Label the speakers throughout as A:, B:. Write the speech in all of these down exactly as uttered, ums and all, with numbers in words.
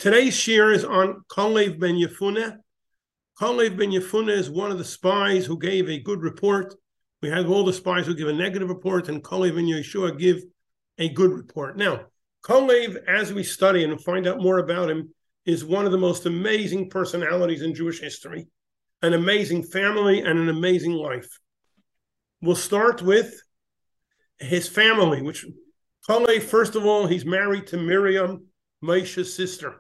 A: Today's shir is on Kalev ben Yefuneh. Kalev ben Yefuneh is one of the spies who gave a good report. We have all the spies who give a negative report, and Kalev and Yeshua give a good report. Now, Kalev, as we study and find out more about him, is one of the most amazing personalities in Jewish history, an amazing family and an amazing life. We'll start with his family, which Kalev, first of all, he's married to Miriam, Moshe's sister.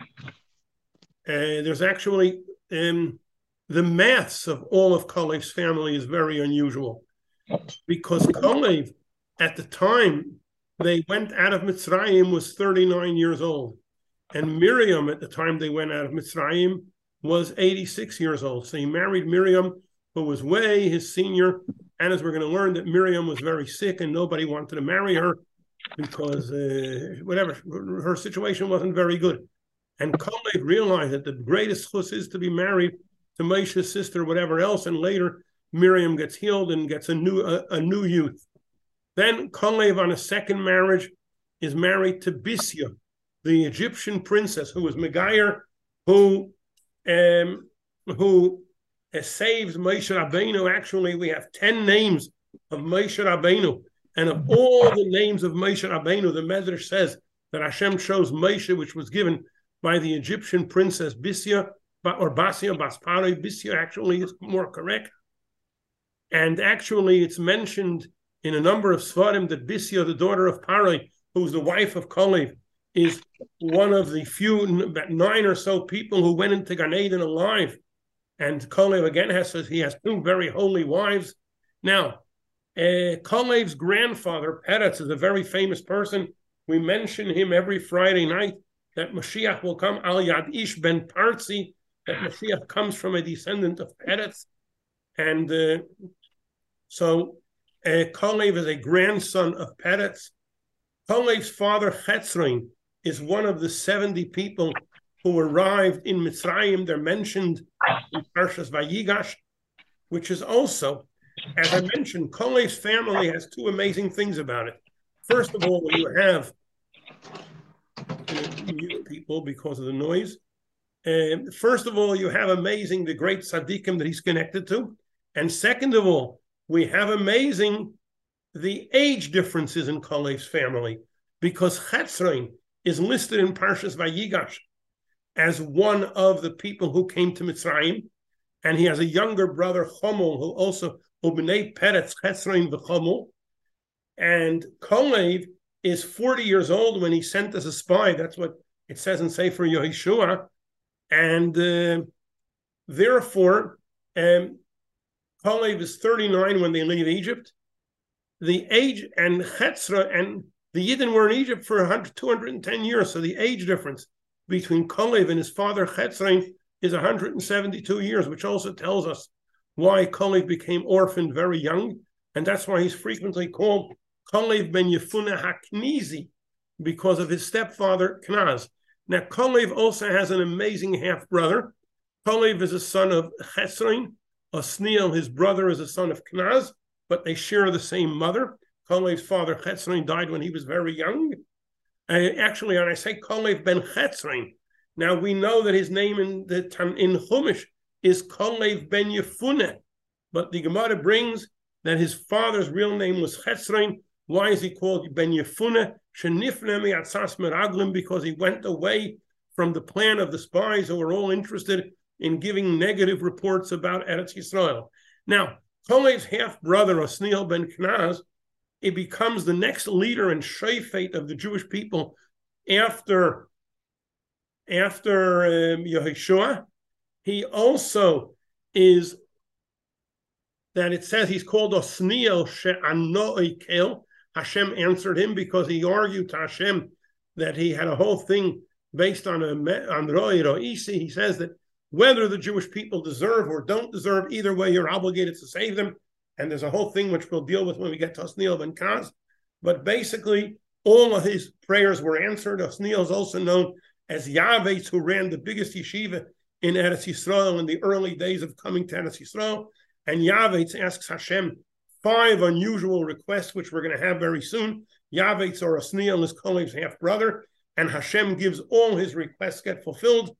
A: Uh, there's actually um, the maths of all of Kalev's family is very unusual, because Kalev, at the time they went out of Mitzrayim, was thirty-nine years old, and Miriam, at the time they went out of Mitzrayim, was eighty-six years old. So he married Miriam, who was way his senior, and as we're going to learn, that Miriam was very sick and nobody wanted to marry her because uh, whatever, her situation wasn't very good. And Kalev realized that the greatest chus is to be married to Moshe's sister, whatever else, and later Miriam gets healed and gets a new a, a new youth. Then Kalev, on a second marriage, is married to Bisya, the Egyptian princess, who was Megayer, who um, who uh, saves Moshe Rabbeinu. Actually, we have ten names of Moshe Rabbeinu, and of all the names of Moshe Rabbeinu, the Medrash says that Hashem chose Moshe, which was given by the Egyptian princess Bisya, or Basia, Baspare. Bisya actually is more correct. And actually it's mentioned in a number of Svarim that Bisya, the daughter of Pari, who's the wife of Kalev, is one of the few, about nine or so people who went into Gan Eden alive. And Kalev again has, says he has two very holy wives. Now, uh, Kalev's grandfather, Peretz, is a very famous person. We mention him every Friday night, that Mashiach will come, Al Yad Ish ben Partzi, that Mashiach comes from a descendant of Peretz. And uh, so uh, Kalev is a grandson of Peretz. Kalev's father, Chetzron, is one of the seventy people who arrived in Mitzrayim. They're mentioned in Parshas Vayigash, which is also, as I mentioned, Kalev's family has two amazing things about it. First of all, you have people because of the noise. Um, first of all, you have amazing the great tzaddikim that he's connected to, and second of all, we have amazing the age differences in Kalev's family, because Chetzron is listed in Parshas Vayigash as one of the people who came to Mitzrayim, and he has a younger brother Chomel, who also Ubnei Peretz Chetzron v'Chomel, and Kalev is forty years old when he sent as a spy. That's what it says in Sefer Yehoshua. And uh, therefore, um, Kalev is thirty-nine when they leave Egypt. The age, and Chetzra, and the Yidden were in Egypt for two hundred ten years, so the age difference between Kalev and his father Chetzra is one hundred seventy-two years, which also tells us why Kalev became orphaned very young, and that's why he's frequently called Kalev ben Yefuneh HaKnizi, because of his stepfather Knaz. Now, Kalev also has an amazing half-brother. Kalev is a son of Chetzron. Osniel, his brother, is a son of Knaz, but they share the same mother. Kalev's father, Chetzron, died when he was very young. Uh, actually, when I say Kalev ben Chetzron, now we know that his name in the in Chumash is Kalev ben Yefuneh, but the Gemara brings that his father's real name was Chetzron. Why is he called Ben Yefuneh? Because he went away from the plan of the spies who were all interested in giving negative reports about Eretz Yisrael. Now, Kalev's half-brother, Osniel ben Knaz, he becomes the next leader and shofet of the Jewish people after, after um, Yehoshua. He also is, that it says he's called Osniel she'ano ikel. Hashem answered him because he argued to Hashem that he had a whole thing based on a on Roi Roisi. He says that whether the Jewish people deserve or don't deserve, either way, you're obligated to save them. And there's a whole thing which we'll deal with when we get to Osniel ben Kaz. But basically, all of his prayers were answered. Osniel is also known as Yavetz, who ran the biggest yeshiva in Eretz Yisrael in the early days of coming to Eretz Yisrael. And Yavetz asks Hashem five unusual requests, which we're going to have very soon. Yavetz, or Osniel, is Kalev's half-brother. and Hashem gives all his requests get fulfilled.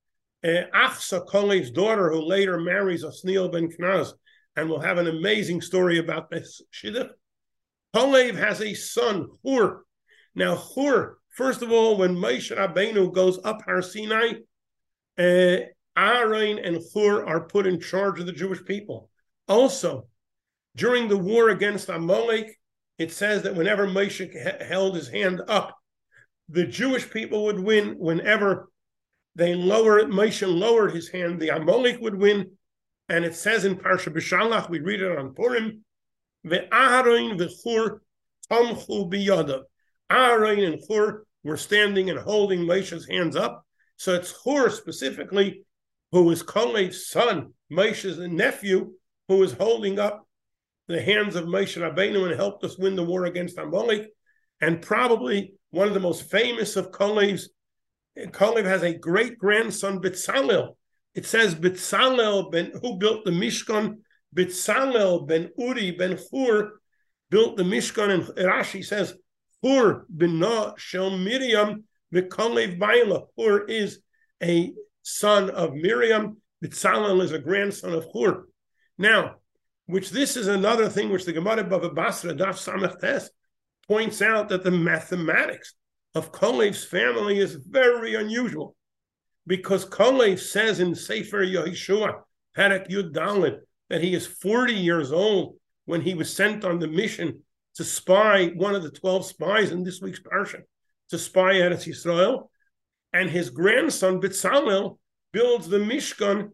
A: Achsa, Kalev's daughter, who later marries Osniel ben Knaz, and we'll have an amazing story about this shidduch. Kalev has a son, Hur. Now, Hur, first of all, when Moshe Rabbeinu goes up Har Sinai, uh, Aaron and Hur are put in charge of the Jewish people. Also, during the war against Amalek, it says that whenever Moshe held his hand up, the Jewish people would win. Whenever they lowered, Moshe lowered his hand, the Amalek would win. And it says in Parsha B'Shalach, we read it on Purim, Ve'Aaron v'Hur tamchu biyadav. Aaron and Hur were standing and holding Moshe's hands up. So it's Hur specifically, who is Kalev's son, Moshe's nephew, who is holding up the hands of Moshe Rabbeinu and helped us win the war against Amalek. And probably one of the most famous of Kalev's, Kalev has a great-grandson, Bitzalel. It says Bitzalel ben, who built the Mishkan, Bitzalel ben Uri ben Hur built the Mishkan, and Rashi says, Hur b'na shel Miriam v'Kalev Baila. Hur is a son of Miriam. Bitzalel is a grandson of Hur. Now, which this is another thing which the Gemara Bava Basra Daf Samach Tes points out, that the mathematics of Kalev's family is very unusual, because Kalev says in Sefer Yehoshua, Perek Yud Dalet, that he is forty years old when he was sent on the mission to spy, one of the twelve spies in this week's parsha, to spy Eretz Yisrael, and his grandson Bitzalel builds the Mishkan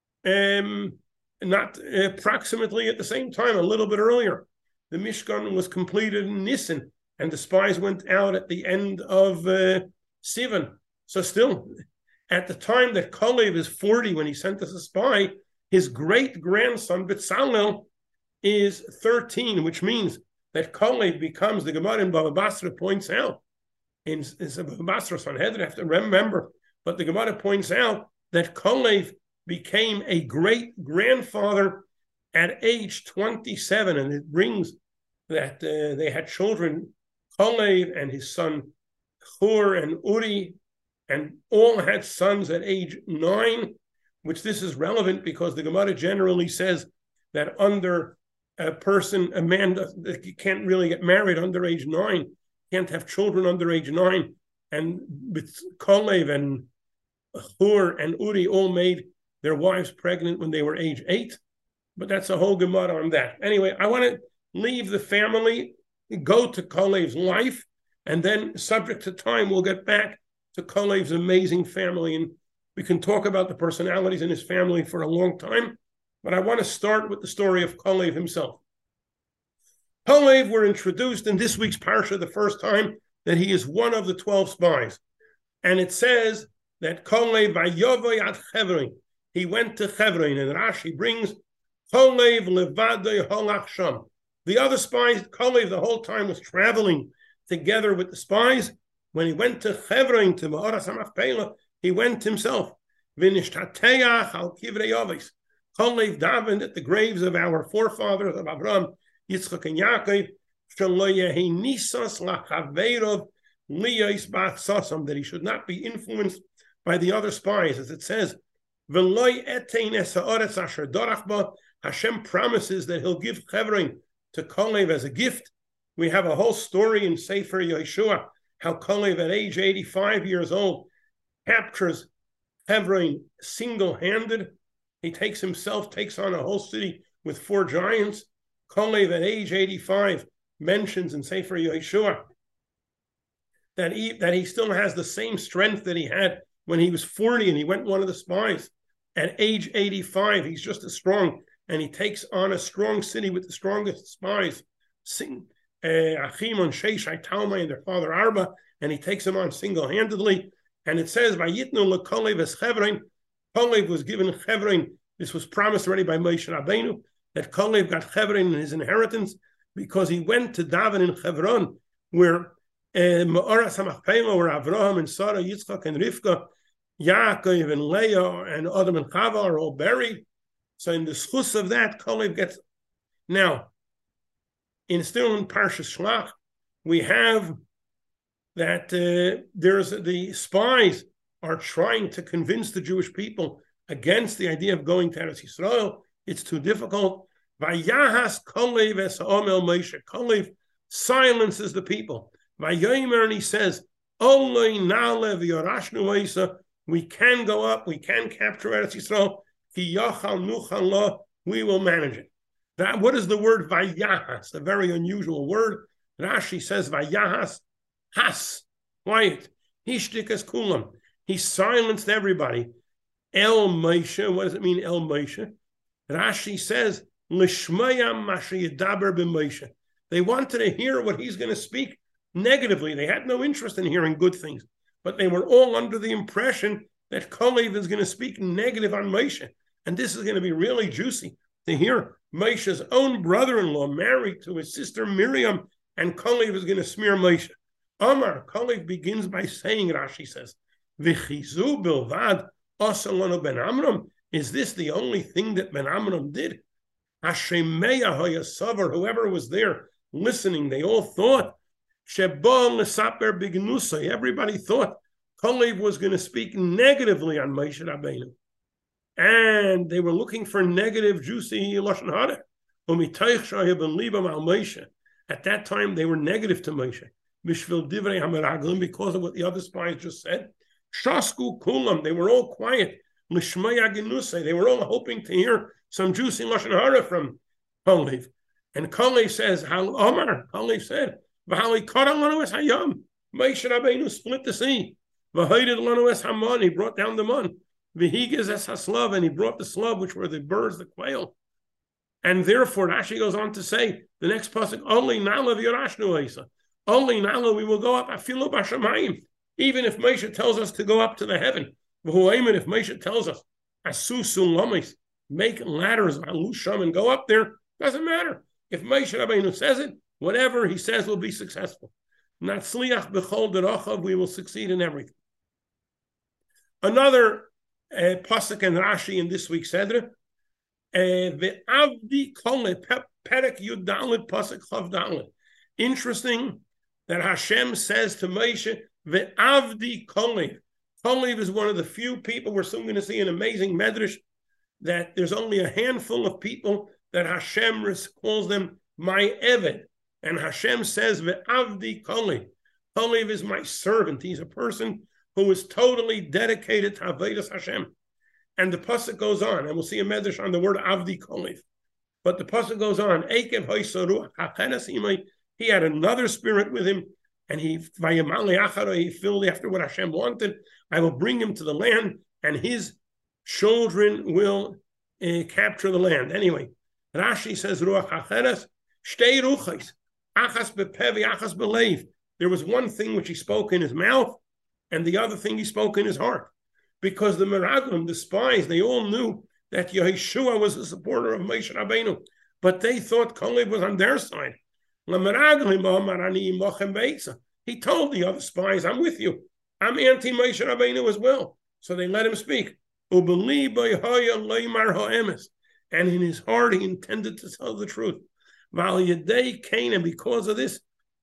A: um, not uh, approximately at the same time, a little bit earlier. The Mishkan was completed in Nisan, and the spies went out at the end of uh, Sivan. So still, at the time that Kalev is forty when he sent us a spy, his great-grandson Bitzalel is thirteen, which means that Kalev becomes, the Gemara in Bava Basra points out, in, in Bava Basra Sanhedrin, I have to remember, but the Gemara points out that Kalev became a great-grandfather at age twenty-seven, and it brings that uh, they had children, Kalev and his son Hur and Uri, and all had sons at age nine, which this is relevant because the Gemara generally says that under a person, a man that can't really get married under age nine, can't have children under age nine, and with Kalev and Hur and Uri all made their wives pregnant when they were age eight, but that's a whole Gemara on that. Anyway, I want to leave the family, go to Kalev's life, and then, subject to time, we'll get back to Kalev's amazing family, and we can talk about the personalities in his family for a long time, but I want to start with the story of Kalev himself. Kalev were introduced in this week's parsha the first time that he is one of the twelve spies, and it says that Kalev vayovay at Hebron, he went to Hebron, and Rashi brings Kalev levadei halach sham. The other spies, Kalev the whole time was traveling together with the spies. When he went to Hebron, to Ma'aras HaMachpelah, he went himself. V'nishtateach al kivrei avis. Kalev davened at the graves of our forefathers of Abraham, Yitzchak, and Yaakov, shelo yehi nisas lachaveirov liyos b'atzasam, that he should not be influenced by the other spies, as it says, V'loi etein es ha'aretz asher dorach ba. Hashem promises that he'll give Hebron to Kalev as a gift. We have a whole story in Sefer Yehoshua, how Kalev at age eighty-five years old captures Hebron single-handed. He takes himself, takes on a whole city with four giants. Kalev at age eighty-five mentions in Sefer Yehoshua that he, that he still has the same strength that he had when he was forty and he went one of the spies. At age eighty-five, he's just as strong, and he takes on a strong city with the strongest spies. Sing, Achim on Sheshai Talmai and their father Arba, and he takes them on single-handedly. And it says, Vayitnu leKalev es Hebron. Kalev was given Hebron. This was promised already by Moshe Rabbeinu, that Kalev got Hebron in his inheritance because he went to daven in Hebron, where Ma'aras HaMachpelah, where Avraham and Sarah, Yitzchak and Rivka, Yaakov and Leah and Adam and Chava are all buried. So in the schus of that, Kalev gets. Now, in still in Parshas Shlach, we have that uh, there's the spies are trying to convince the Jewish people against the idea of going to Eretz Yisrael. It's too difficult. Vayahas Kalev es ha'omel Moshe. Kalev silences the people. Vayomer, and he says, Oloi na'alev yorashnu eisa. We can go up. We can capture Eretz Yisrael. Ki yachal nuchal lo. We will manage it. That, what is the word vayahas? A very unusual word. Rashi says vayahas has. Quiet. Hishtikas kulam. He silenced everybody. El Moshe. What does it mean, El Moshe? Rashi says, Lishmaya mashiyidaber b'Moshe. They wanted to hear what he's going to speak negatively. They had no interest in hearing good things, but they were all under the impression that Kalev is going to speak negative on Moshe. And this is going to be really juicy to hear Moshe's own brother-in-law married to his sister Miriam, and Kalev is going to smear Moshe. Omar, Kalev begins by saying, Rashi says, V'chizu bilvad asalanu ben Amram. Is this the only thing that Ben Amram did? Hashemeya hayasavar, whoever was there listening, they all thought, Sheba l'saper bignusa, everybody thought Kalev was going to speak negatively on Moshe Rabbeinu. And they were looking for negative, juicy Lashon Hara. Umitayich shayib and libam al Moshe. At that time, they were negative to Moshe. Mishvil divrei hameraglim, because of what the other spies just said. Shasku kulam, they were all quiet. Lishmaya genusay, they were all hoping to hear some juicy Lashon Hara from Kalev. And Kalev says, Omar, Kalev said, V'hali kara lanu es hayam. Moshe Rabbeinu split the sea. V'hayded lanu es haman, he brought down the man. V'higez es haslav, and he brought the slav, which were the birds, the quail. And therefore, Rashi goes on to say, the next pasuk, only nala v'yorashnu eisa. Only nala, we will go up, afilu b'shamayim. Even if Moshe tells us to go up to the heaven. If Moshe tells us, Asu sulamis, make ladders, alusham, and go up there, doesn't matter. If Moshe Rabbeinu says it, whatever he says will be successful. Natzliach b'chol derachav, we will succeed in everything. Another uh, pasuk and Rashi in this week's Sedra, ve'avdi kole perek yudalit pasuk chav dalit. Interesting that Hashem says to Moshe, ve'avdi kole. Kalev is one of the few people, we're soon going to see an amazing medrash, that there's only a handful of people that Hashem calls them my Eved. And Hashem says, Ve'avdi Kalev. Kalev is my servant. He's a person who is totally dedicated to Avodas Hashem. And the pasuk goes on, and we'll see a medrash on the word Avdi Kalev. But the pasuk goes on, Ekev Hoysaruach HaChenes Imai. He had another spirit with him, and he, he filled after what Hashem wanted. I will bring him to the land, and his children will uh, capture the land. Anyway, Rashi says, Ruach HaCheres, Shtei Ruchais, Achas Bepevi, Achas Belev. There was one thing which he spoke in his mouth, and the other thing he spoke in his heart. Because the Meraglim, the spies, they all knew that Yeshua was a supporter of Moshe Rabbeinu, but they thought Kalev was on their side. He told the other spies, I'm with you. I'm anti-Moshe Rabbeinu as well. So they let him speak. And in his heart, he intended to tell the truth. And because of this,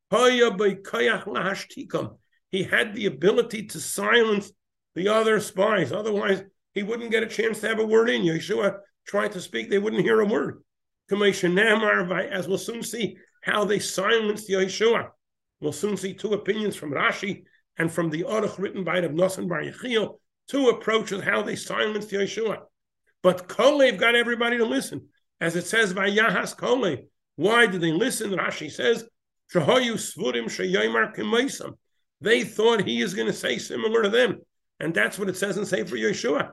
A: he had the ability to silence the other spies. Otherwise, he wouldn't get a chance to have a word in. Yeshua tried to speak, they wouldn't hear a word. As we'll soon see how they silenced Yeshua. We'll soon see two opinions from Rashi and from the Aruch written by Rav Nosson Bar Yechiel, two approaches how they silenced Yeshua. But Kalev got everybody to listen. As it says, Vayahas Kalev. Why did they listen? Rashi says, they thought he is going to say similar to them. And that's what it says in Sefer Yeshua.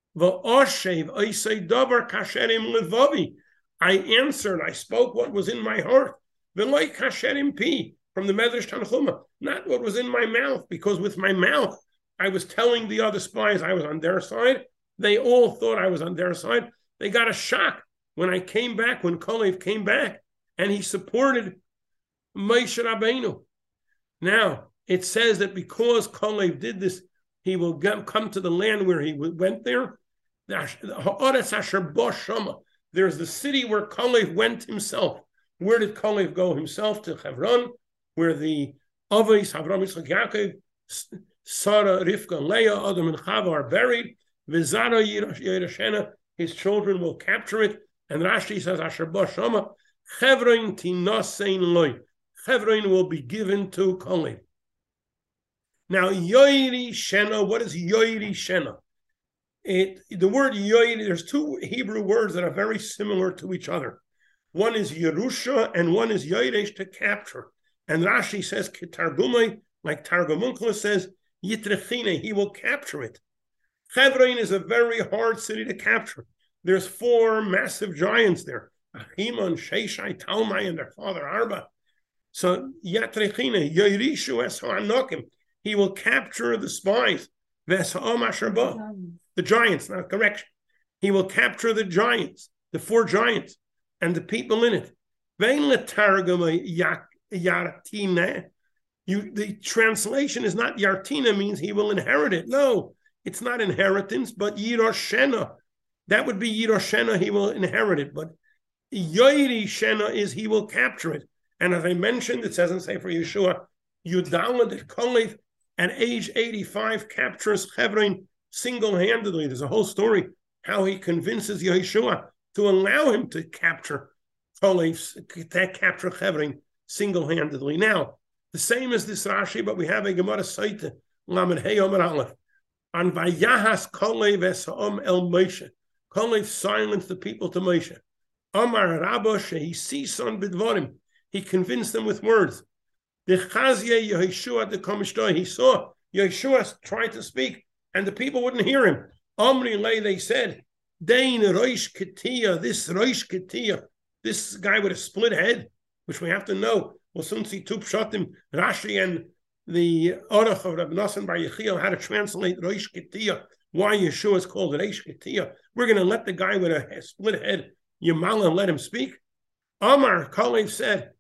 A: I answered, I spoke what was in my heart. From the Medrash Tanchuma, not what was in my mouth, because with my mouth, I was telling the other spies I was on their side. They all thought I was on their side. They got a shock when I came back, when Kalev came back, and he supported Moshe Rabbeinu. Now, it says that because Kalev did this, he will get, come to the land where he went there. There's the city where Kalev went himself. Where did Kalev go himself? To Hebron, where the Avos, Avram, Yitzchak, Yaakov, Sarah, Rivka, and Leah, Adam and Chava are buried. Vizara Yereshena, his children will capture it. And Rashi says, Asher Ba Shama, Chevron Tinasein Loi. Chevron will be given to Kalev. Now, Yoiri Shena, what is Yoiri Shena? It, the word Yoiri, there's two Hebrew words that are very similar to each other. One is Yerusha and one is Yoiresh, to capture. And Rashi says, Kitargumai, like Targum Onkelos says, Yitrechine, he will capture it. Chevron is a very hard city to capture. There's four massive giants there. Ahiman, Sheshai, Talmai, and their father Arba. So, Yatrechine, Yoirishu es ha'anokim. He will capture the spies. The giants, not correction. He will capture the giants, the four giants, and the people in it. You, the translation is not Yartina, means he will inherit it. No, it's not inheritance, but Yiroshena. That would be Yiroshena, he will inherit it. But Yoiri Shena is he will capture it. And as I mentioned, it says in Sefer Yeshua, Yudalad at Kalev, at age eighty-five, captures Hebron single-handedly. There's a whole story how he convinces Yeshua to allow him to capture Kalev, to capture Hebron single-handedly. Now, the same as this Rashi, but we have a Gemara Saita, Lamed Hey Omer Aleph, on Vayahas Kalev Esa'om El Moshe. Kalev silenced the people to Moshe. Amar Rabba Shehi Sison Bidvarim. He convinced them with words. The Chazye Yeshua the Kamishtai, he saw Yeshua tried to speak, and the people wouldn't hear him. Amri Lay, they said, Dain Roish Ketia, this Roish Ketia, this guy with a split head, which we have to know. Well, since he took Shatim, Rashi and the Orach of Rabbi Nassan Bar Yechiel how to translate Roish Ketia, why Yeshua is called Roish Ketia. We're going to let the guy with a split head, Yamala, and let him speak. Amar Kalev said,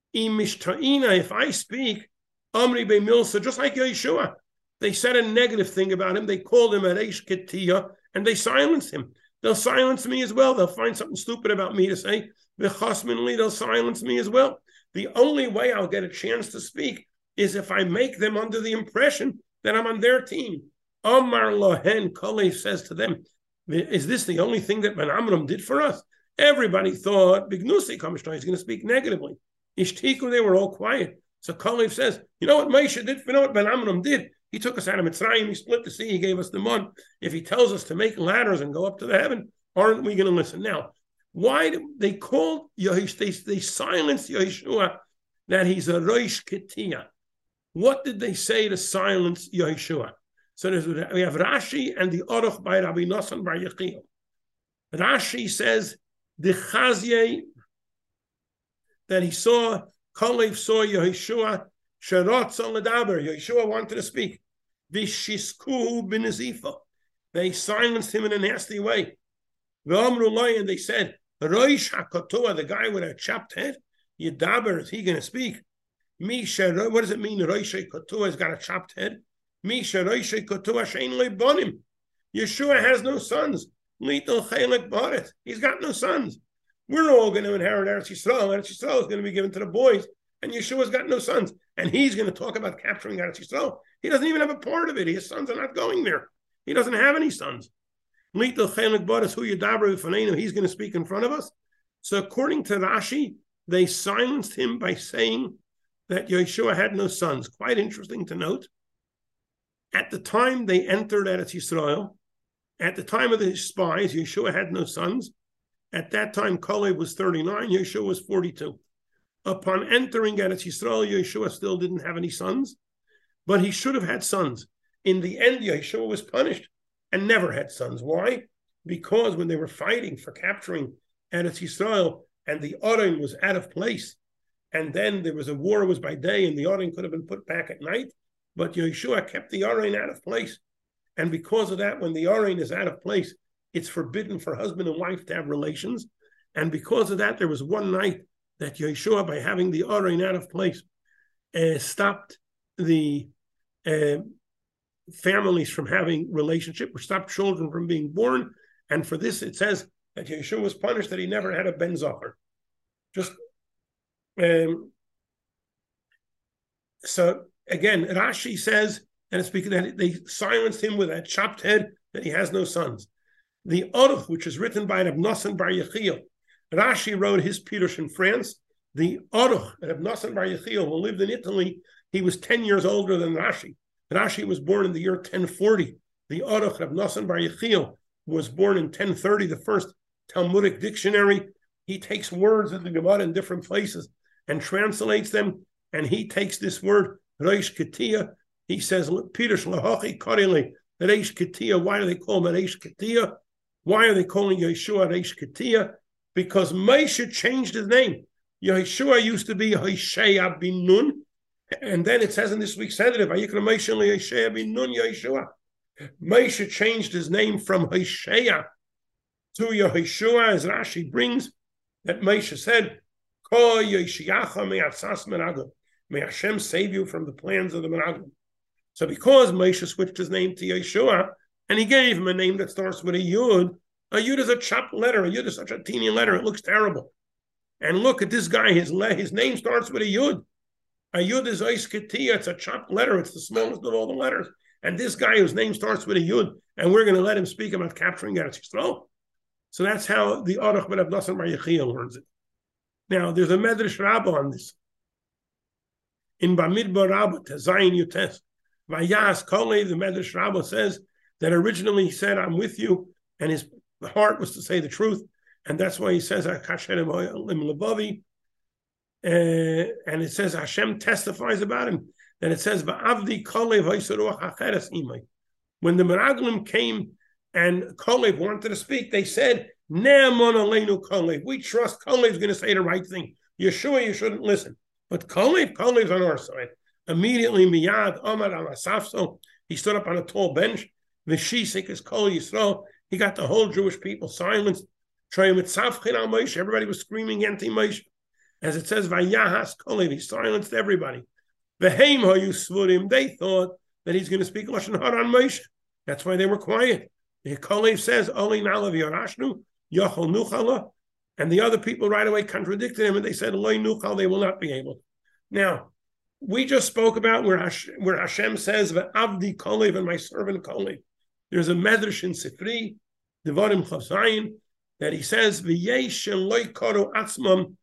A: if I speak, Amri Be Milsa, just like Yeshua, they said a negative thing about him. They called him a Reish Ketia, and they silenced him. They'll silence me as well. They'll find something stupid about me to say. V'chasminli, they'll silence me as well. The only way I'll get a chance to speak is if I make them under the impression that I'm on their team. Amar Lohen, Kalev says to them, is this the only thing that Ben Amram did for us? Everybody thought Bignusi Kamishtai is going to speak negatively. Ishtiku, they were all quiet. So Kalev says, you know what Moshe did? You know what Ben Amram did? He took us out of Mitzrayim, he split the sea, he gave us the mud. If he tells us to make ladders and go up to the heaven, aren't we going to listen? Now, why do they called Yehosh, they, they silenced Yeshua that he's a Roish Ketia. What did they say to silence Yeshua? So there's, we have Rashi and the Orach by Rabbi Nassan Bar Yechiel. Rashi says, the Chazye, that he saw, Kalev saw Yeshua, Sharatza Ledaber, Yeshua wanted to speak. Vishiskuhu b'nezifa. They silenced him in a nasty way. V'amru Lai, and they said, Roish HaKotua, the guy with a chopped head, Yedaber, is he going to speak? Misha, what does it mean, Roish HaKotua has got a chopped head? Misha Roish HaKotua shein leibonim. Yeshua has no sons. Lital Chelek Baret. He's got no sons. We're all going to inherit Eretz Yisrael. Eretz Yisrael is going to be given to the boys, and Yeshua's got no sons. And he's going to talk about capturing Eretz Yisrael. He doesn't even have a part of it. His sons are not going there. He doesn't have any sons. He's going to speak in front of us. So according to Rashi, they silenced him by saying that Yeshua had no sons. Quite interesting to note. At the time they entered Eretz Yisrael, at the time of the spies, Yeshua had no sons. At that time, Kalev was thirty-nine, Yeshua was forty-two. Upon entering Eretz Yisrael, Yeshua still didn't have any sons, but he should have had sons. In the end, Yeshua was punished and never had sons. Why? Because when they were fighting for capturing Eretz Yisrael, and the Aron was out of place, and then there was a war, it was by day, and the Aron could have been put back at night, but Yeshua kept the Aron out of place. And because of that, when the Aron is out of place, it's forbidden for husband and wife to have relations. And because of that, there was one night that Yeshua, by having the Aron out of place, uh, stopped the uh, families from having relationship, or stopped children from being born. And for this, it says that Yeshua was punished that he never had a ben zachar. Just um, so again, Rashi says, and it's because that they silenced him with a chopped head, that he has no sons. The Aruch, which is written by Reb Nosson Bar Yechiel, Rashi wrote his Pirush in France. The Aruch, Reb Nosson Bar Yechiel, who lived in Italy, he was ten years older than Rashi. Rashi was born in the year ten forty. The Aruch, Reb Nosson Bar Yechiel, was born in ten thirty, the first Talmudic dictionary. He takes words in the Gemara in different places and translates them, and he takes this word, Reish Ketia. He says, Pirush Lahachi Karili, Reish Ketia. Why do they call him Reish Ketia? Why are they calling Yeshua Reish Ketia? Because Moshe changed his name. Yeshua used to be Hoshea bin Nun, and then it says in this week's Seder, Vayikra Moshe Hoshea bin Nun Yeshua. Moshe changed his name from Hoshea to Yeshua, as Rashi brings, that Moshe said, Ko Yeshiacha me'atzas meraglim. May Hashem save you from the plans of the meraglim. So because Moshe switched his name to Yeshua, and he gave him a name that starts with a Yud, a Yud is a chopped letter. A Yud is such a teeny letter, it looks terrible. And look at this guy, his, le- his name starts with a Yud. A Yud is Ois Ketia, it's a chopped letter, it's the smallest of all the letters. And this guy whose name starts with a Yud, and we're going to let him speak about capturing Eretz Yisrael. So that's how the Aruch ben Nosson Bar Yechiel learns it. Now, there's a Medrash Rabbah on this. In Bamidbar Rabbah, Tezayin Yutes, Vayas Kolev, the Medrash Rabbah says that originally he said, I'm with you, and his heart was to say the truth, and that's why he says, uh, and it says Hashem testifies about him. Then it says, Va'avdi Kolev Haisaruach Acheres Imay. When the Meraglim came and Kolev wanted to speak, they said, Ne'amon Aleinu Kolev. We trust Kolev's going to say the right thing. Yeshua, you shouldn't listen. But Kolev, Kolev's on our side. Immediately, Miyad, Amar al Asafso, he stood up on a tall bench. Vishisik is Kol Yisrael. He got the whole Jewish people silenced. Everybody was screaming anti-Moshe. As it says, Vayahas Kolev, he silenced everybody. Veheim hayu svurim, they thought that he's going to speak Lashon Hara on Moshe. That's why they were quiet. The Kolev says, Oli nalav yarashnu, yachol nuchala, and the other people right away contradicted him, and they said, Loi nuchal, they will not be able. Now, we just spoke about where Hashem, where Hashem says, Ve'avdi Kolev, and my servant Kolev. There's a medrash in Sifri, Devarim Chazayin, that he says, V'yesh loi koru atzmam,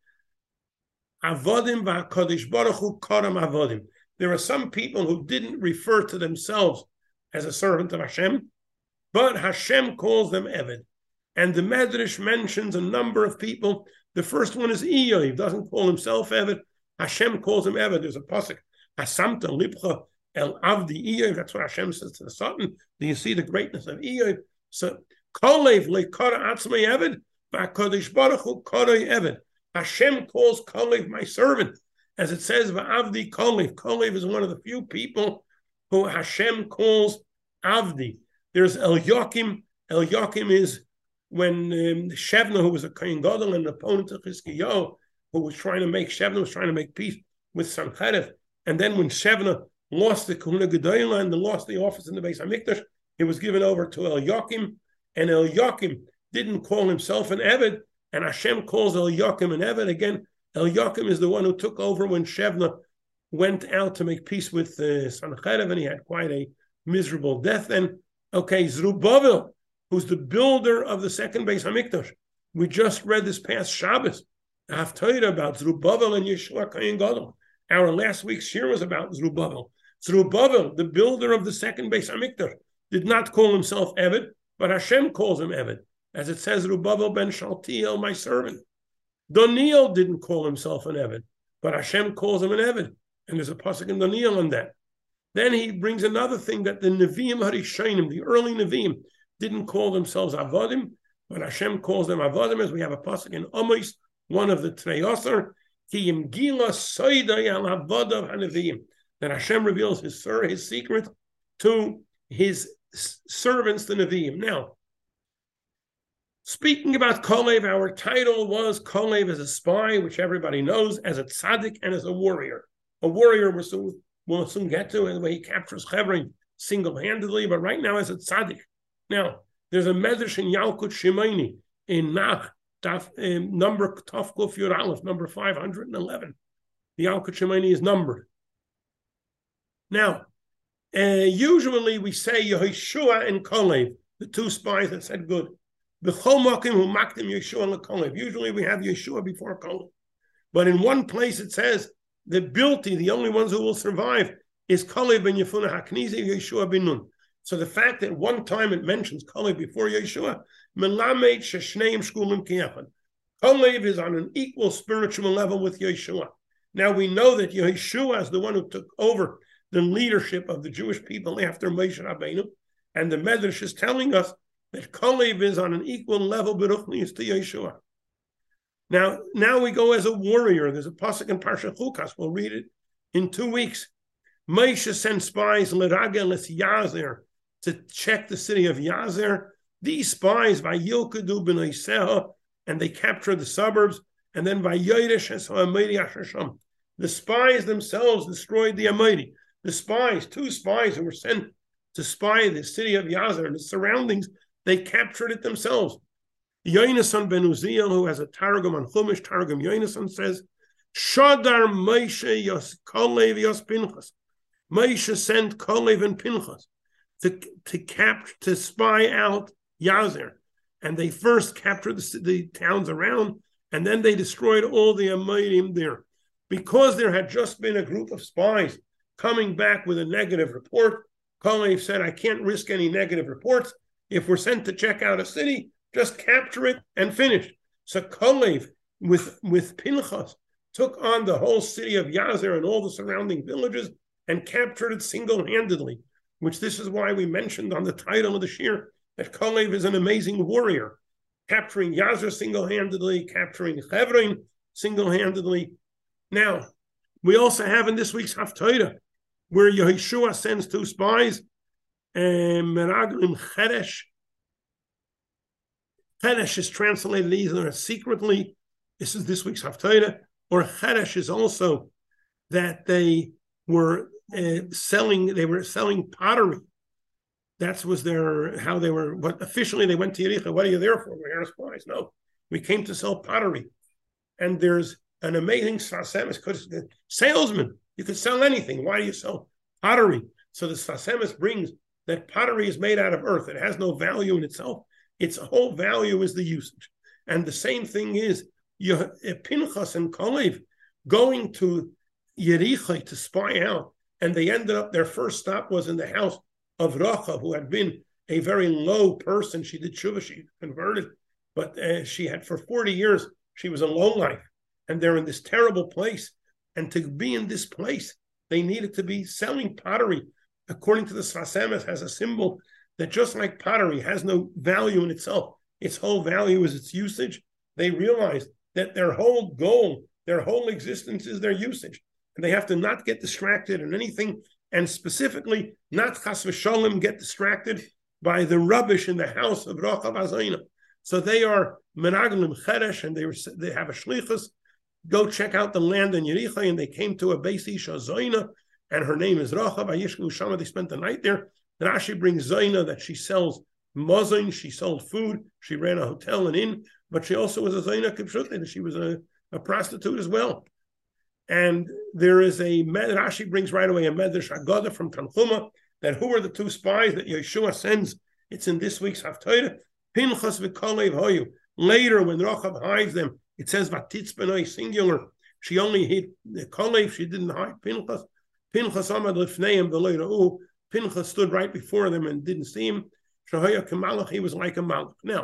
A: Avodim v'HaKadosh Baruch Hu karam avodim. There are some people who didn't refer to themselves as a servant of Hashem, but Hashem calls them Eved. And the Medrash mentions a number of people. The first one is Iyov. He doesn't call himself Eved. Hashem calls him Eved. There's a pasuk, Asamta Lipcha El Avdi Iyov. That's what Hashem says to the Satan. Do you see the greatness of Iyov? So, Kolev le'kara atzmei Eved, v'HaKadosh Baruch Hu karoi Eved. Hashem calls Kolev my servant. As it says, Va'avdi Kolev. Kolev is one of the few people who Hashem calls Avdi. There's Eliakim. Eliakim is when um, Shevna, who was a Kohen Gadol and an opponent of Chizkiyahu, who was trying to make, Shevna was trying to make peace with Sancherev. And then when Shevna lost the Kahuna Gedolah and lost the office in the Beis HaMikdash, it was given over to Eliakim. And Eliakim didn't call himself an Eved, and Hashem calls Eliakim an Eved. Again, Eliakim is the one who took over when Shevna went out to make peace with uh, Sancherev, and he had quite a miserable death then. Okay, Zerubbabel, who's the builder of the second Beis HaMikdash. We just read this past Shabbos, the Haftarah about Zerubbabel and Yeshua Kohen Gadol. Our last week's shir was about Zerubbabel. Zerubbabel, the builder of the second Beis HaMikdash, did not call himself Eved, but Hashem calls him Eved. As it says, Zerubbabel ben Shaltiel, my servant. Daniel didn't call himself an Eved, but Hashem calls him an Eved. And there's a pasuk in Daniel on that. Then he brings another thing that the Nevi'im Harishonim, the early Nevi'im, didn't call themselves Avodim, but Hashem calls them Avodim, as we have a pasuk in Amos, one of the Treyosar, Ki Yim Gila Soidai Al Avodav HaNevi'im, that Hashem reveals his his secret to his servants, the Nevi'im. Now, speaking about Kolev, our title was Kolev as a spy, which everybody knows, as a tzaddik and as a warrior. A warrior we'll soon, we'll soon get to, and the way he captures Hebron single-handedly, but right now as a tzaddik. Now, there's a medrash in Yalkut Shimoni in Nach, daf, um, number Tov Kuf Yud Aleph, number five hundred eleven. The Yalkut Shimoni is numbered. Now, uh, usually we say Yehoshua and Kalev, the two spies that said good. Usually we have Yeshua before Kalev. But in one place it says the Bilti, the only ones who will survive, is Kalev ben Yefunah HaKnizi, Yeshua ben Nun. So the fact that one time it mentions Kalev before Yeshua, Melamed Sheshneim Shkulim Kiyachad. Kalev is on an equal spiritual level with Yeshua. Now we know that Yeshua is the one who took over the leadership of the Jewish people after Moshe Rabbeinu, and the Medrash is telling us that Kalev is on an equal level Beruchnius to Yeshua. Now, now we go as a warrior. There's a pasuk in Parsha Chukas. We'll read it in two weeks. Moshe sent spies L'Ragel es Yazer to check the city of Yazer. These spies Vayilkadu ben Iseha, and they captured the suburbs. And then Vayodesh es Ha'amedi Ashasham. The spies themselves destroyed the Amedi. The spies, two spies who were sent to spy the city of Yazer and the surroundings, they captured it themselves. Yonasan ben Uziel, who has a Targum on Chumash, Targum Yonasan says, Shadar Moshe Yos Kalev Yos Pinchas. Moshe sent Kalev and Pinchas to, to capture, to spy out Yazer. And they first captured the, the towns around, and then they destroyed all the Amodim there. Because there had just been a group of spies coming back with a negative report, Kalev said, I can't risk any negative reports. If we're sent to check out a city, just capture it and finish. So Kalev, with, with Pinchas, took on the whole city of Yazer and all the surrounding villages and captured it single-handedly, which this is why we mentioned on the title of the shir that Kalev is an amazing warrior, capturing Yazer single-handedly, capturing Hebron single-handedly. Now, we also have in this week's Haftarah, where Yehoshua sends two spies, and Meraglim Cheresh. Cheresh is translated either secretly, this is this week's Haftarah, or Cheresh is also that they were uh, selling, they were selling pottery. That was their, how they were, but officially they went to Yericho. What are you there for? We're here as spies. No, we came to sell pottery. And there's an amazing Sasemis, because the salesman, you could sell anything. Why do you sell pottery? So the Sasemis brings that pottery is made out of earth. It has no value in itself. Its whole value is the usage. And the same thing is you, Pinchas and Kalev going to Yericho to spy out. And they ended up, their first stop was in the house of Rachel, who had been a very low person. She did tshuva, she converted, but uh, she had for forty years, she was a low life. And they're in this terrible place. And to be in this place, they needed to be selling pottery. According to the Sasemis, has a symbol that just like pottery has no value in itself, its whole value is its usage. They realized that their whole goal, their whole existence is their usage. And they have to not get distracted in anything, and specifically not chas v'sholem get distracted by the rubbish in the house of Rachav Azayna. So they are menaglim cheresh, and they were, they have a shlichus. Go check out the land in Yericho, and they came to a Beis Isha Zayna, and her name is Rachav. Ayishku Shama. They spent the night there. Rashi brings Zayna that she sells mazon, she sold food, she ran a hotel and inn, but she also was a Zayna Kipshute, that she was a, a prostitute as well. And there is a, Rashi brings right away a Medrash Agada from Tanchuma, that who are the two spies that Yeshua sends? It's in this week's Haftarah. Pinchas v'Kalev hoyu. Later, when Rachav hides them, it says Vatitz benoi singular. She only hid the Kalev, she didn't hide Pinchas. Pinchas amad lifneim v'lo ra'u. Pinchas stood right before them and didn't see him. Shahaya Kamalach, he was like a malach. Now,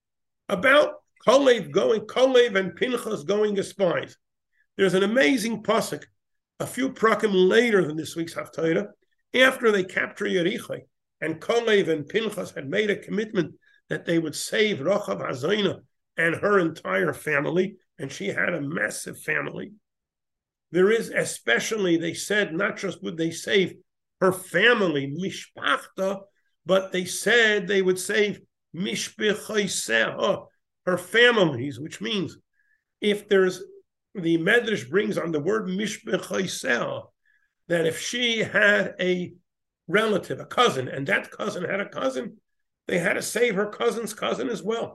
A: about Kalev going, Kalev and Pinchas going as spies. There's an amazing pasuk, a few prakim later than this week's Haftarah, after they capture Yericho, and Kalev and Pinchas had made a commitment that they would save Rachav Azayna and her entire family, and she had a massive family. There is especially, they said, not just would they save her family, mishpachta, but they said they would save mishpechaiseha, her families, which means if there's, the Medrash brings on the word mishpechaiseha, that if she had a relative, a cousin, and that cousin had a cousin, they had to save her cousin's cousin as well,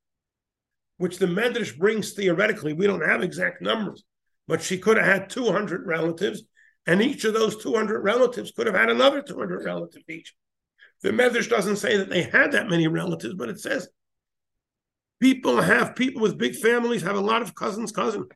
A: which the Medrash brings theoretically. We don't have exact numbers, but she could have had two hundred relatives, And each of those two hundred relatives could have had another two hundred relatives each. The Medrash doesn't say that they had that many relatives, but it says people have, people with big families have a lot of cousins, cousins.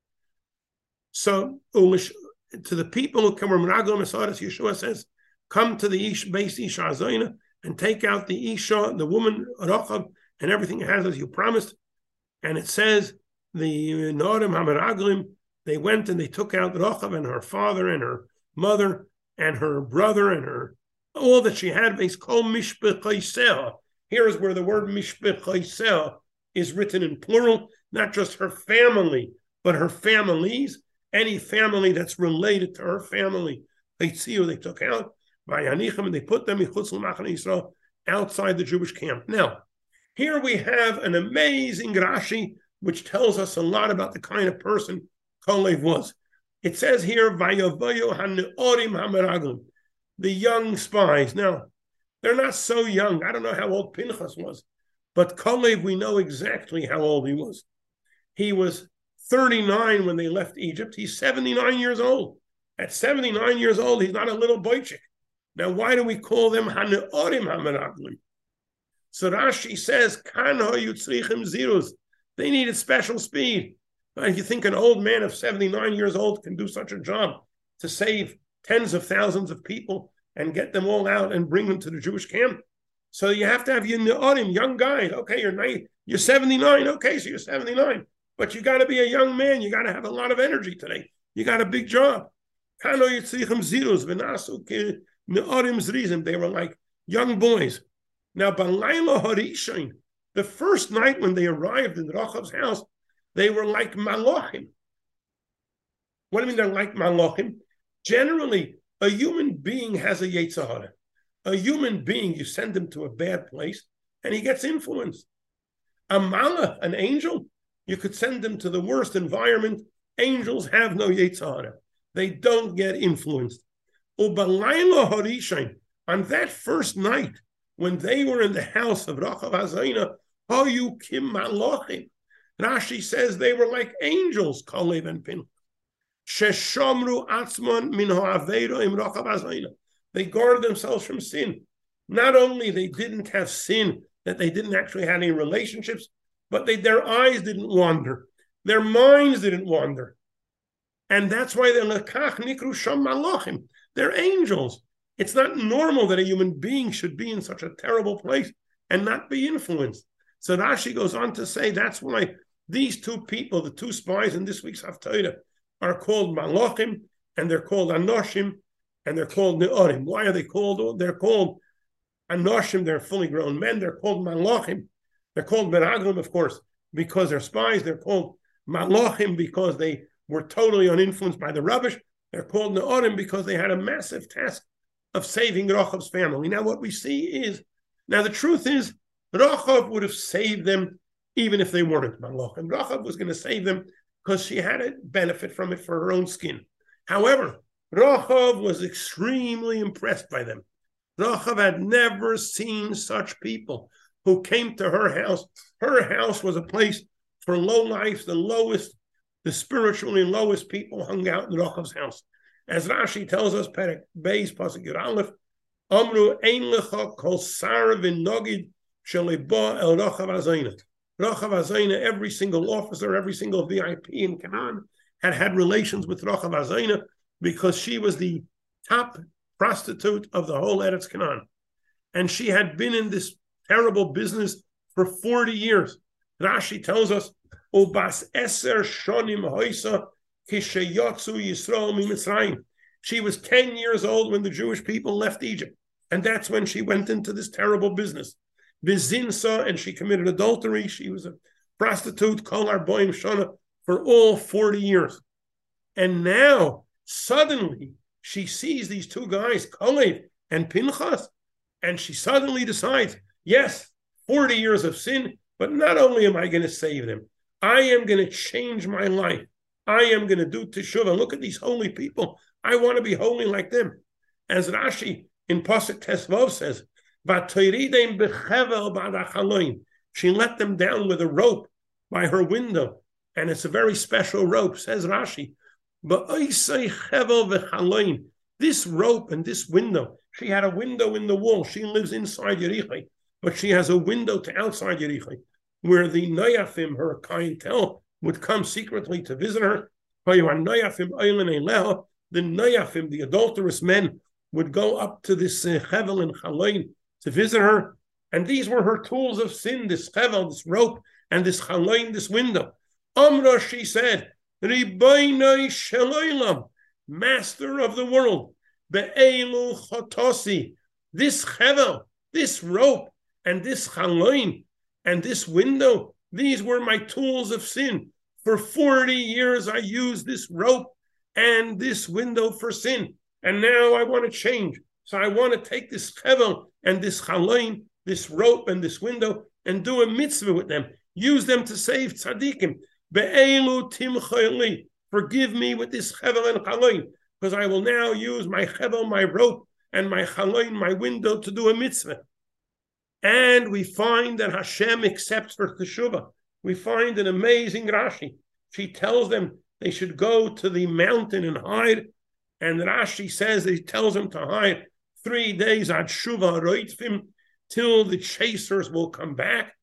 A: So to the people who come from Raglam Asadas, Yeshua says, come to the Ish, base Isha Azayna and take out the Isha, the woman, Rachav, and everything it has as you promised. And it says, the Norim HaMeraglim, they went and they took out Rachav and her father and her mother and her brother and her, all that she had. It's called Mishpechayseha. Here is where the word Mishpechayseha is written in plural, not just her family, but her families, any family that's related to her family. They see who they took out by Anichim, and they put them outside the Jewish camp. Now, here we have an amazing Rashi, which tells us a lot about the kind of person Kalev was. It says here, Vayavayo haneorim hameraglim, the young spies. Now, they're not so young. I don't know how old Pinchas was, but Kalev, we know exactly how old he was. He was thirty-nine when they left Egypt. He's seventy-nine years old. At seventy-nine years old, he's not a little boychik. Now, why do we call them haneorim hameraglim? So Rashi says, Kan hoyutzrichim zirus. They needed special speed. If you think an old man of seventy-nine years old can do such a job to save tens of thousands of people and get them all out and bring them to the Jewish camp. So you have to have your ne'orim, young guys. Okay, you're nine, you're seventy-nine. Okay, so you're seventy-nine. But you got to be a young man. You got to have a lot of energy today. You got a big job. They were like young boys. Now, Balayla Harishain, the first night when they arrived in Rachav's house, they were like Malachim. What do you mean they're like Malachim? Generally, a human being has a Yetzer Hara. A human being, you send him to a bad place, and he gets influenced. A Malach, an angel, you could send them to the worst environment. Angels have no Yetzer Hara. They don't get influenced. Ubalayla Harishain, on that first night, when they were in the house of Rachav Hazayna, Hayu Kim Malachim, Rashi says they were like angels, Kalev and Pinchas. Sheshamru Atzman min ha'aveiro im Rachav Hazayna. They guarded themselves from sin. Not only they didn't have sin, that they didn't actually have any relationships, but they, their eyes didn't wander. Their minds didn't wander. And that's why they're lekach nikru sham malachim. They're angels. It's not normal that a human being should be in such a terrible place and not be influenced. So Rashi goes on to say that's why these two people, the two spies in this week's Haftarah, are called Malachim, and they're called Anoshim, and they're called Ne'orim. Why are they called? They're called Anoshim, they're fully grown men. They're called Malachim. They're called Meraglim, of course, because they're spies. They're called Malachim because they were totally uninfluenced by the rubbish. They're called Ne'orim because they had a massive task of saving Rachav's family. Now, what we see is, now the truth is, Rachav would have saved them even if they weren't Malachim. Rachav was going to save them because she had a benefit from it for her own skin. However, Rachav was extremely impressed by them. Rachav had never seen such people who came to her house. Her house was a place for low life, the lowest, the spiritually lowest people hung out in Rachav's house. As Rashi tells us, Perek Beis Pasuk Yud Aleph, Amru ein lecha kol sar v'nogid sheliba el Rachav Hazayna. Rachav Hazayna, every single officer, every single V I P in Canaan had had relations with Rachav Hazayna because she was the top prostitute of the whole Eretz Canaan. And she had been in this terrible business for forty years. Rashi tells us, Ubas eser shonim hoisa kishayotzu Yisrael miMitzrayim. She was ten years old when the Jewish people left Egypt. And that's when she went into this terrible business. Vizinsa, and she committed adultery. She was a prostitute, kol arboim shana, for all forty years. And now, suddenly, she sees these two guys, Kalev and Pinchas, and she suddenly decides, yes, forty years of sin, but not only am I going to save them, I am going to change my life. I am going to do teshuvah. Look at these holy people. I want to be holy like them. As Rashi in Pasuk Tesvav says, she let them down with a rope by her window. And it's a very special rope, says Rashi. This rope and this window, she had a window in the wall. She lives inside Yericho, but she has a window to outside Yericho, where the Noyafim, her clientele, would come secretly to visit her. The Noyafim, the adulterous men, would go up to this uh, Hevel and Chalain to visit her. And these were her tools of sin, this Hevel, this rope, and this Chalain, this window. Amra, she said, Riboinoi Sheloilam, Master of the world, Be'elu Chotosi, this Hevel, this rope, and this Chalain, and this window, these were my tools of sin. For forty years I used this rope and this window for sin. And now I want to change. So I want to take this Hevel and this Chalain, this rope and this window, and do a mitzvah with them. Use them to save tzaddikim. Be'elu timchayli. Forgive me with this Hevel and Chalain, because I will now use my Hevel, my rope, and my Chalain, my window, to do a mitzvah. And we find that Hashem accepts her teshuvah. We find an amazing Rashi. She tells them they should go to the mountain and hide. And Rashi says that he tells them to hide three days ad shuvah roitvim, till the chasers will come back.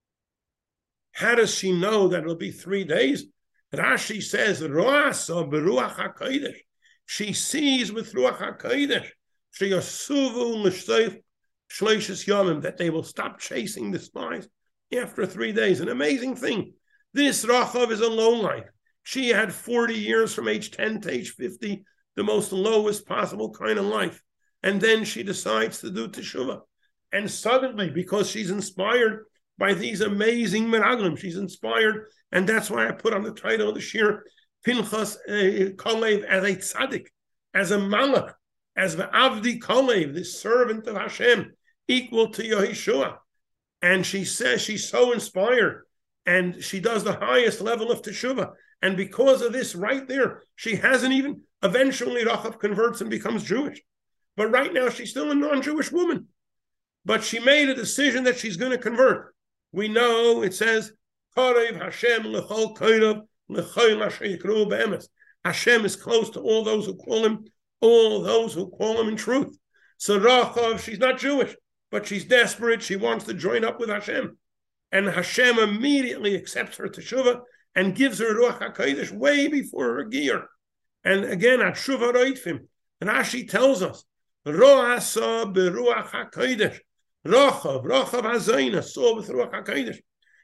A: How does she know that it'll be three days? Rashi says, Roasa beruach hakodesh. She sees with ruach hakodesh. She yasuvu l'shleif shleishes yomim, that they will stop chasing the spies after three days. An amazing thing. This Rachav is a low life. She had forty years from age ten to age fifty, the most lowest possible kind of life. And then she decides to do teshuvah. And suddenly, because she's inspired by these amazing miraglim, she's inspired, and that's why I put on the title of the shir, Pinchas uh, Kalev as a tzaddik, as a malach, as the Avdi Kalev, the servant of Hashem, equal to Yehoshua. And she says she's so inspired, and she does the highest level of teshuvah. And because of this right there, she hasn't even, eventually Rachav converts and becomes Jewish. But right now she's still a non-Jewish woman. But she made a decision that she's going to convert. We know it says, Hashem Hashem is close to all those who call him, all those who call him in truth. So Rachav, she's not Jewish, but she's desperate. She wants to join up with Hashem. And Hashem immediately accepts her teshuvah and gives her Ruach HaKodesh way before her gear. And again, at Shuvah Roitvim, Rashi tells us, Ro'asa beruach HaKodesh, Rachav, Rachav Hazayna, saw with Ruach HaKodesh,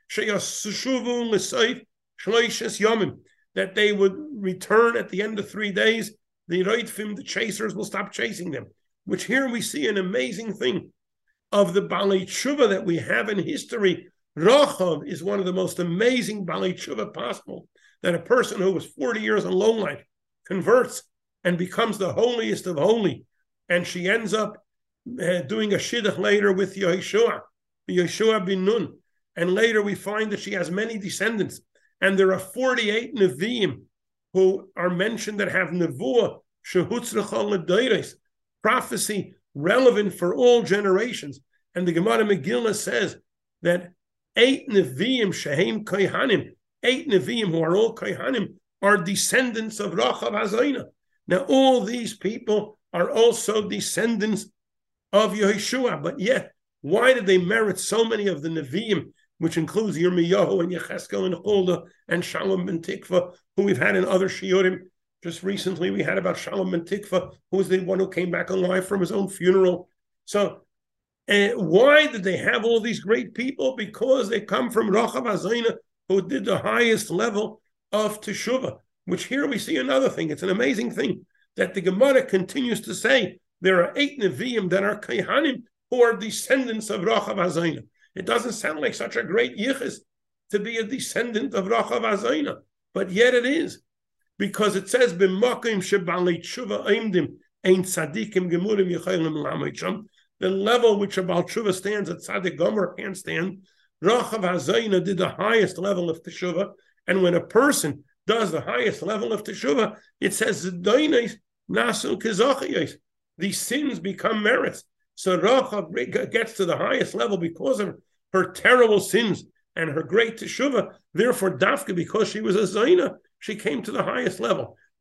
A: Sheyashuvu l'seif shloishes yomim, that they would return at the end of three days. The Roitvim, the chasers, will stop chasing them. Which here we see an amazing thing of the Balei Tshuva that we have in history. Rachav is one of the most amazing Balei Tshuva possible, that a person who was forty years in low life converts and becomes the holiest of holy, and she ends up uh, doing a shidduch later with Yehoshua, Yehoshua bin Nun, and later we find that she has many descendants, and there are forty-eight Nevi'im who are mentioned that have Nevuah, Shehutzrecha l'Deiros, prophecy relevant for all generations. And the Gemara Megillah says that eight Nevi'im, Shehem Kohanim, eight Nevi'im who are all Kohanim, are descendants of Rachav Hazayna. Now all these people are also descendants of Yehoshua, but yet, why did they merit so many of the Nevi'im, which includes Yirmiyahu and Yecheskel and Huldah and Shalom ben Tikva, who we've had in other shiurim? Just recently we had about Shalom ben Tikva, who was the one who came back alive from his own funeral. So uh, why did they have all these great people? Because they come from Rachav Hazayna, who did the highest level of Teshuvah, which here we see another thing. It's an amazing thing that the Gemara continues to say there are eight Nevi'im that are Kohanim who are descendants of Rachav Hazayna. It doesn't sound like such a great yichus to be a descendant of Rachav Hazayna, but yet it is, because it says b'makim shebalei tshuva aimdim ein tzadikim gemurim yechalim lamaycham. The level which a Baal Tshuva stands at Tzadik Gomer can't stand. Rachav Hazayna did the highest level of Teshuvah, and when a person does the highest level of Teshuvah, it says Zedainis nasu kizachiyos. These sins become merits. So Rachav gets to the highest level because of her terrible sins and her great Teshuvah. Therefore, Dafka, because she was a Zaina, she came to the highest level.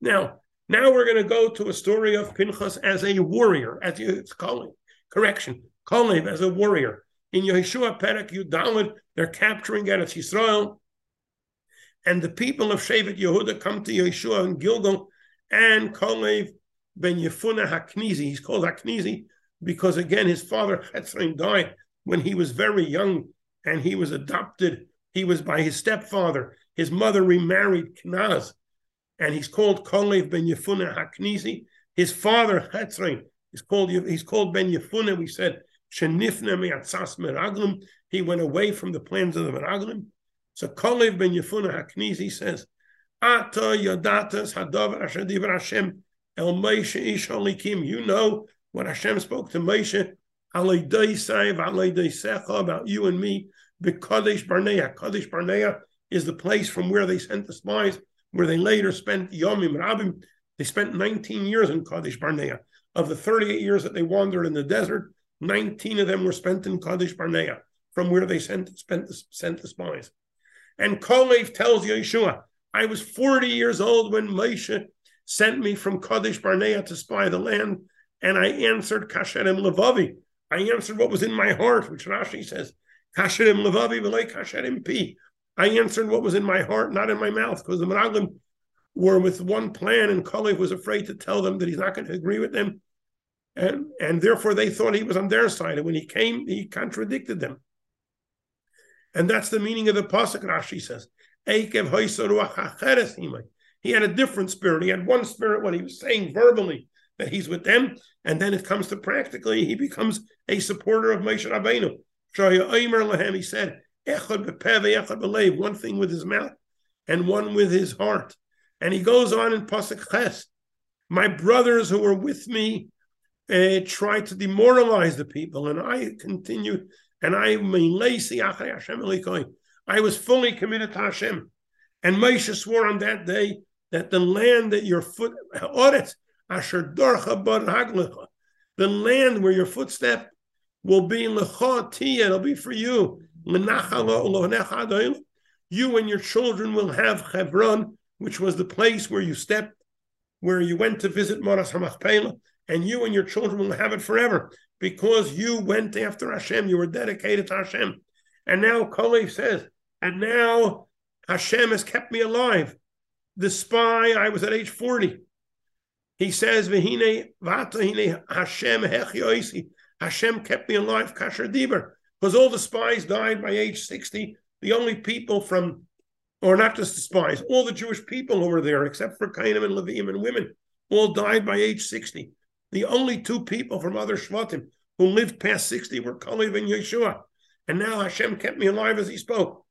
A: Now, now we're going to go to a story of Pinchas as a warrior, as it's calling, correction, Kalev as a warrior. In Yeshua Perek Yudalid, they're capturing Eretz Yisrael, and the people of Shevet Yehuda come to Yeshua in Gilgal, and Kalev ben Yefuneh Haknizi, he's called Haknizi because, again, his father Chetzraim died when he was very young, and he was adopted. He was by his stepfather. His mother remarried Knaz, and he's called Kalev ben Yefuneh Haknizi. His father Chetzraim is called he's called ben Yefuneh. We said Shenifne me'atzas meraglim. He went away from the plans of the meraglim. So Kalev ben Yefuneh Haknizi says, Ata yadatas hadav asher divrei Hashem el Moshe ish halikim. You know what Hashem spoke to Moshe alei deisai v'alei deisecha about you and me. B'Kadesh Barnea. Kadesh Barnea is the place from where they sent the spies, where they later spent Yomim Rabim. They spent nineteen years in Kadesh Barnea. Of the thirty-eight years that they wandered in the desert, nineteen of them were spent in Kadesh Barnea, from where they sent, spent the, sent the spies. And Kalev tells Yeshua, I was forty years old when Moshe sent me from Kadesh Barnea to spy the land, and I answered Kasherem Levavi. I answered what was in my heart, which Rashi says, Kasherem Levavi v'lei Kasherem Pi. I answered what was in my heart, not in my mouth, because the Meraglim were with one plan, and Kalev was afraid to tell them that he's not going to agree with them, and, and therefore they thought he was on their side, and when he came, he contradicted them. And that's the meaning of the pasuk. Rashi says, he had a different spirit. He had one spirit when he was saying verbally that he's with them, and then it comes to practically, he becomes a supporter of Moshe Rabbeinu. He said, one thing with his mouth and one with his heart. And he goes on in pasuk Ches, my brothers who were with me uh, tried to demoralize the people, and I continued. And I I was fully committed to Hashem. And Moshe swore on that day that the land that your foot, the land where your footstep will be, it'll be for you. You and your children will have Hebron, which was the place where you stepped, where you went to visit Maras HaMachpelah, and you and your children will have it forever. Because you went after Hashem, you were dedicated to Hashem. And now Kalev says, and now Hashem has kept me alive. The spy, I was at age forty. He says, V'hine v'atahine Hashem hechyoisi. Hashem kept me alive, kasher diber. Because all the spies died by age sixty. The only people from, or not just the spies, all the Jewish people who were there, except for Kainim and Leviim and women, all died by age sixty. The only two people from other Shvatim who lived past sixty were Kalev and Yeshua. And now Hashem kept me alive as he spoke.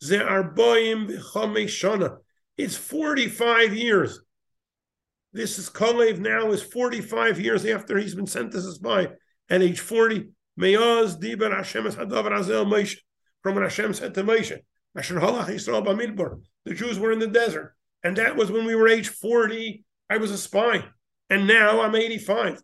A: It's forty-five years. This is Kalev now is forty-five years after he's been sent as a spy. At age forty, Me'az diber Hashem es hadavar azel Moshe. From when Hashem said to Moshe, Asher halach Yisrael b'midbar. The Jews were in the desert. And that was when we were age forty. I was a spy. And now I'm eighty-five.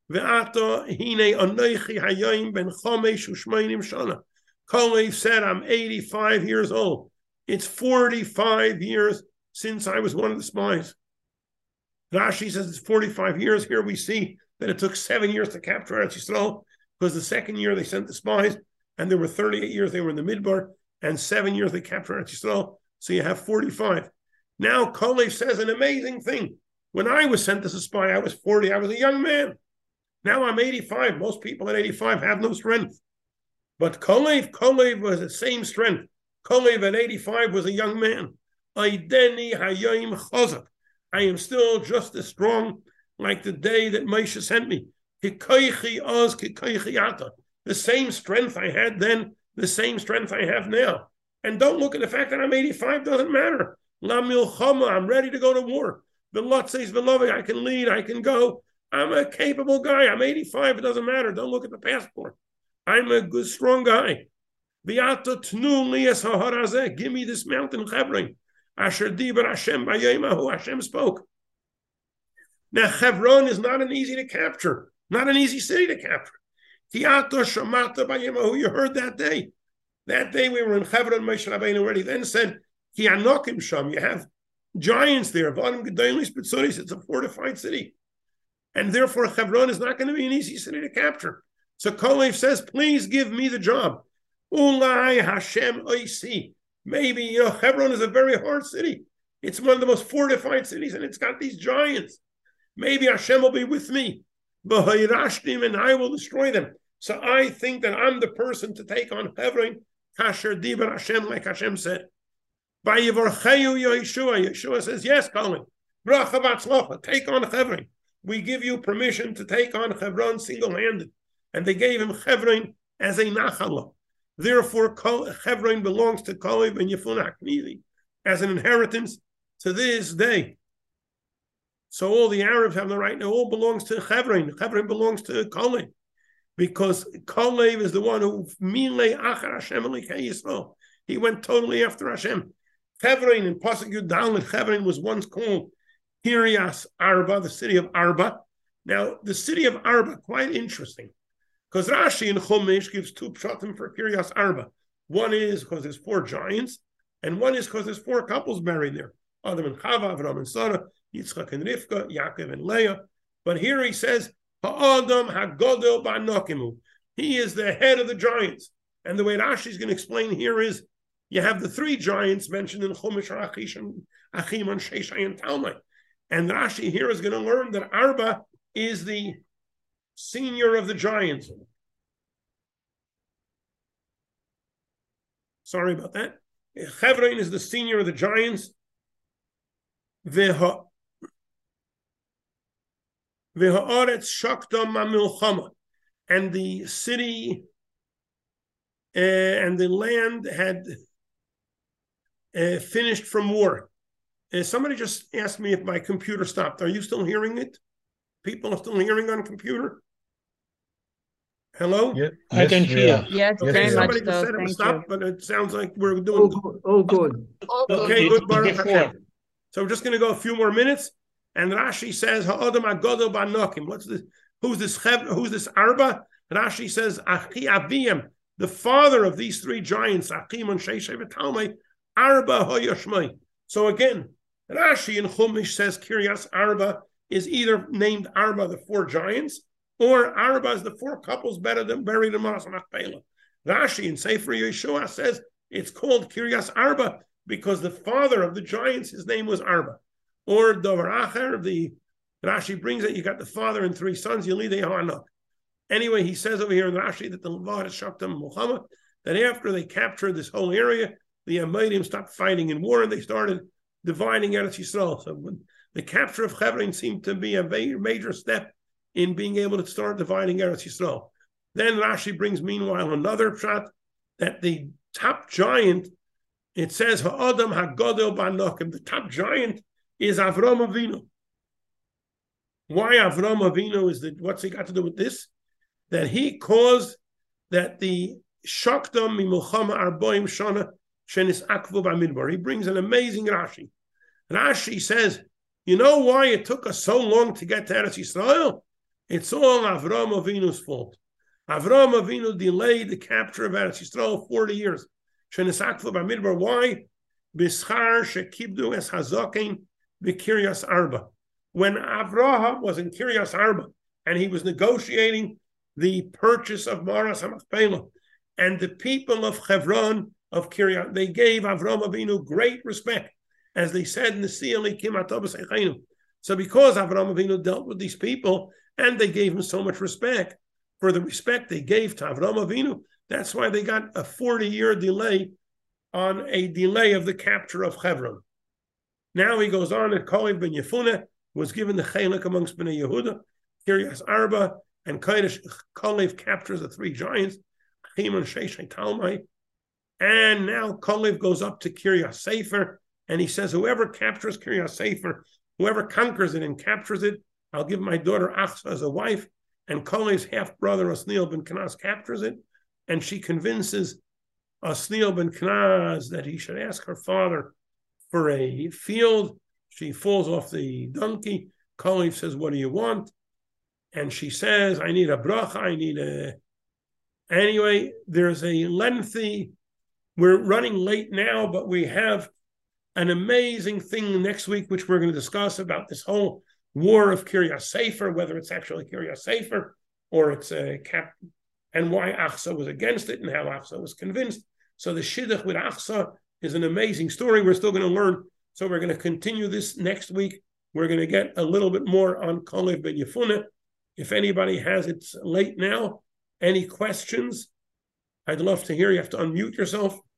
A: Kalev said, I'm eighty-five years old. It's forty-five years since I was one of the spies. Rashi says it's forty-five years. Here we see that it took seven years to capture Eretz Yisrael, because the second year they sent the spies, and there were thirty-eight years they were in the Midbar, and seven years they captured Eretz Yisrael. So you have forty-five. Now Kalev says an amazing thing. When I was sent as a spy, I was forty. I was a young man. Now I'm eighty-five. Most people at eighty-five have no strength. But Kalev, Kalev was the same strength. Kalev at eighty-five was a young man. Aideni hayayim chazak. I am still just as strong like the day that Moshe sent me. Kikaychi oz kikaychi ata. The same strength I had then, the same strength I have now. And don't look at the fact that I'm eighty-five, doesn't matter. La milchama, I'm ready to go to war. The lot says, beloved, I can lead, I can go. I'm a capable guy. I'm eighty-five, it doesn't matter. Don't look at the passport. I'm a good, strong guy. Give me this mountain, Hebron. Asher diber Hashem b'yemahu. Hashem spoke. Now, Hebron is not an easy to capture, not an easy city to capture. You heard that day. That day we were in Hebron, Moshe Rabbeinu already then said, you have giants there. It's a fortified city. And therefore, Hebron is not going to be an easy city to capture. So Kalev says, please give me the job. Ulai Hashem Oisi. Maybe, you know, Hebron is a very hard city. It's one of the most fortified cities, and it's got these giants. Maybe Hashem will be with me. And I will destroy them. So I think that I'm the person to take on Hebron. Kasher Dibar Hashem, like Hashem said. By Yivarcheyu Yeshua, Yeshua says, yes, Colin. Bracha v'atzlacha, take on Hebron. We give you permission to take on Hebron single-handed. And they gave him Hebron as a nachala. Therefore, Hebron belongs to Kalev and Yefuna Aknizi as an inheritance to this day. So all the Arabs have the right, it all belongs to Hebron. Hebron belongs to Kalev, because Kalev is the one who milei achar Hashem Elikei Yisrael. He went totally after Hashem. Hebron in Pasuk Yud Dalet, Hebron was once called Kiryas Arba, the city of Arba. Now, the city of Arba, quite interesting, because Rashi in Chumash gives two pshatim for Kiryas Arba. One is because there's four giants, and one is because there's four couples buried there. Adam and Chava, Avram and Sarah, Yitzchak and Rivka, Yaakov and Leah. But here he says, Ha'adam ha'godel ba'nokimu. He is the head of the giants. And the way Rashi is going to explain here is, you have the three giants mentioned in Chumash, Achish, Achimon, Sheshai, and Talmai. And Rashi here is going to learn that Arba is the senior of the giants. Sorry about that. Hebron is the senior of the giants. Veha Veha'aretz shakta mamilchama. And the city uh, and the land had uh, finished from war. Uh, somebody just asked me if my computer stopped. Are you still hearing it? People are still hearing on computer? Hello?
B: Yeah, I can hear.
C: Yes,
B: yes,
C: very
B: yeah.
C: much
A: Somebody
C: so.
A: just said it
C: Thank
A: was stopped,
C: you.
A: but it sounds like we're doing...
D: Oh, good. Oh, good.
A: Okay, good. Baruch
B: Before.
A: Hashem. So we're just going to go a few more minutes. And Rashi says, Ha'adam ha'godel ba'nokim. What's this? Who's this? Who's this Arba? Rashi says, Achi Aviyam, the father of these three giants, Achimon, Sheshai, v'Talmai, Arba ha'yoshmai. So again, Rashi in Chumash says Kiryas Arba is either named Arba, the four giants, or Arba is the four couples better than buried in Maras Machpelah. Rashi in Sefer Yeshua says it's called Kiryas Arba because the father of the giants, his name was Arba. Or Dover Acher, the Rashi brings it, you got the father and three sons, Yelidei Ha'anak. Anyway, he says over here in Rashi that the Levad Shaktam Muhammad, that after they captured this whole area, the Amadim stopped fighting in war and they started dividing Eretz Yisrael. So when the capture of Hebron seemed to be a major step in being able to start dividing Eretz Yisrael. Then Rashi brings, meanwhile, another pshat that the top giant, it says, Ha'adam ha'godel ba'nokim, the top giant is Avram Avinu. Why Avram Avinu is the, what's he got to do with this? That he caused that the Shaktam Mimulchama Arboim Shana Shenis Akvu B'Midbar. He brings an amazing Rashi. Rashi says, you know why it took us so long to get to Eretz Yisrael? It's all Avram Avinu's fault. Avram Avinu delayed the capture of Eretz Yisrael forty years. Shenis Akvu B'Midbar. Why? B'schar Shekibdu Es Hazakin B'Kiryas Arba. When Avraham was in Kiryas Arba and he was negotiating the purchase of Maras HaMachpelah, and the people of Hebron, of Kiryat, they gave Avram Avinu great respect, as they said in the Siyali Kimatobas Echainu. So because Avram Avinu dealt with these people, and they gave him so much respect, for the respect they gave to Avram Avinu, that's why they got a forty-year delay on a delay of the capture of Hebron. Now he goes on, and Kalev ben Yefuna was given the Chelek amongst Bnei Yehuda, Kiryas Arba, and Kalev captures the three giants, Achimon, Sheshai, Talmai. And now Kalev goes up to Kiryas Sefer, and he says, whoever captures Kiryas Sefer, whoever conquers it and captures it, I'll give my daughter Achsa as a wife. And Kalev's half-brother, Osniel ben Kenaz, captures it, and she convinces Osniel ben Kenaz that he should ask her father for a field. She falls off the donkey. Kalev says, what do you want? And she says, I need a bracha, I need a... Anyway, there's a lengthy... We're running late now, but we have an amazing thing next week, which we're going to discuss about this whole war of Kiryas Sefer, whether it's actually Kiryas Sefer or it's a cap, and why Achsa was against it and how Achsa was convinced. So the Shidduch with Achsa is an amazing story. We're still going to learn. So we're going to continue this next week. We're going to get a little bit more on Kalev ben Yefuneh. If anybody has, it's late now. Any questions? I'd love to hear. You have to unmute yourself.